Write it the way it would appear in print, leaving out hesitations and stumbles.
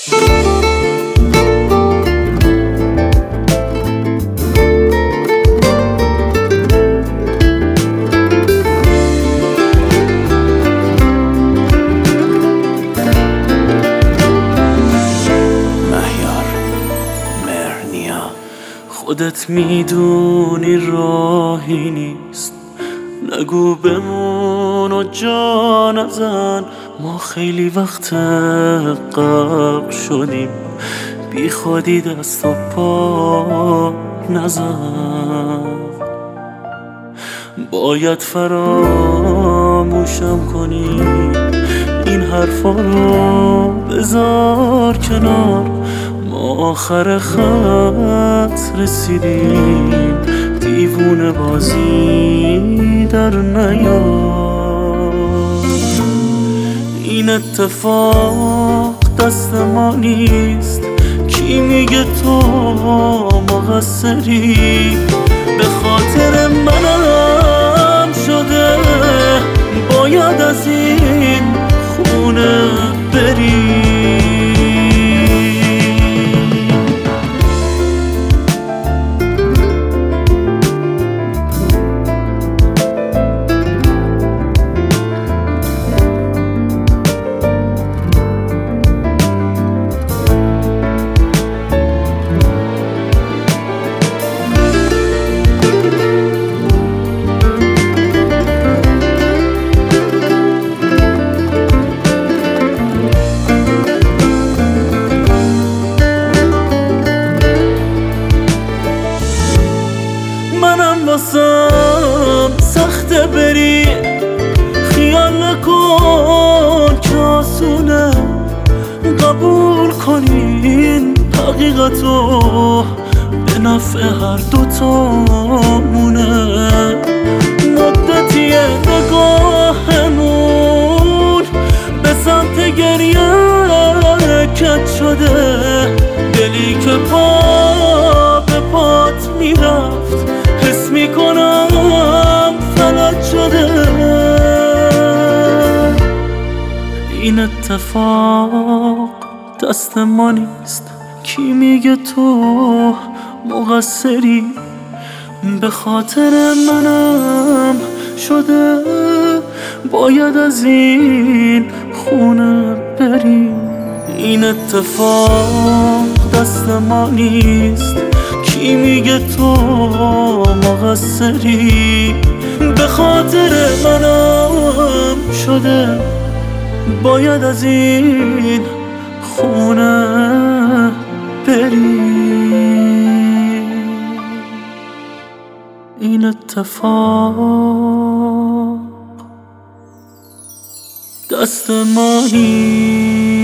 خودت میدونی راهی نیست، نگو بمون و جا نزن. ما خیلی وقت غرق شدیم، بی خودی دست و پا نزن. باید فراموشم کنی، این حرفا رو بذار کنار. ما آخر خط رسیدیم، دیوونه بازی در نیار. این اتفاق دست ما نیست، کی میگه تو مقصری؟ به خاطر منم شده باید از این خونه بری. منم واسم سخته بری، خیال نکن که آسونه قبول کنین حقیقتو، به نفع هر دوتامونه. مدتی نگاهمون به سمت گریه کج شده، دلی که پا به پات میرفت حس میکنم فلج شده. این اتفاق دست ما نیست، کی میگه تو مقصری؟ به خاطر منم شده باید از این خونه بری. این اتفاق دست ما نیست، کی میگه تو مقصری؟ به خاطر منم شده باید از این خونه بری. این اتفاق، دست ما نیست، کی میگه تو مقصری؟